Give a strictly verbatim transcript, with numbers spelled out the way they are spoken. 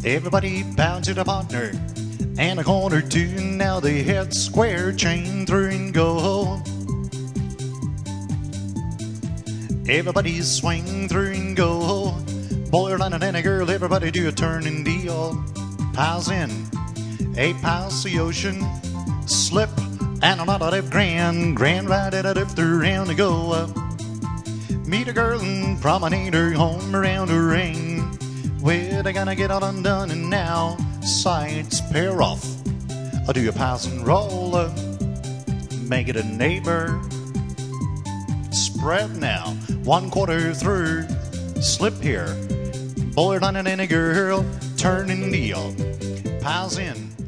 Everybody bound to the partner and a corner two. Now they head square, chain through and go. Everybody swing through and go. Boy, line and a girl, everybody do a turn and deal. Piles in, eight piles the ocean, slip and a lot of that grand, grand ride at a lift around to go up. Meet a girl and promenade her home around the ring. Well, they gonna get all undone and now sides pair off. I'll do a pass and roll up, make it a neighbor. Spread now, one quarter through, slip here. Boy, line and a girl, turn and deal. Piles in,